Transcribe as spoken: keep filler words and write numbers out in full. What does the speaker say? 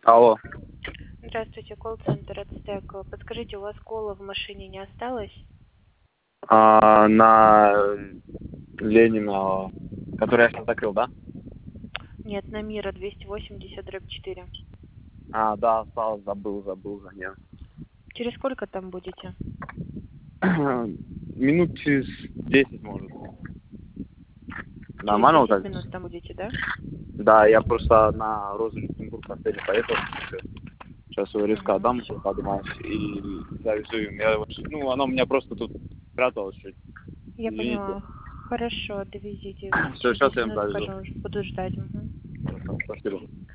Алло. Здравствуйте, колл-центр Ацтек. Подскажите, у вас кола в машине не осталось? А, на Ленина, который я сейчас закрыл, да? Нет, на Мира двести восемьдесят дробь четыре. А, да, осталось, забыл, забыл за нее. Через сколько там будете? Минут через десять, может. Через Нормально вот десять так? минут там будете, да? Да, я просто на Розу-Люксембург последний поехал. Сейчас его резко Угу. отдам, подумал, и завезу им. Я, вот, ну, оно у меня просто тут спряталось чуть. Я Извините. поняла. Хорошо, довезите. Все, Через сейчас десять я им минут завезу. скажу, буду ждать. Угу. Спасибо.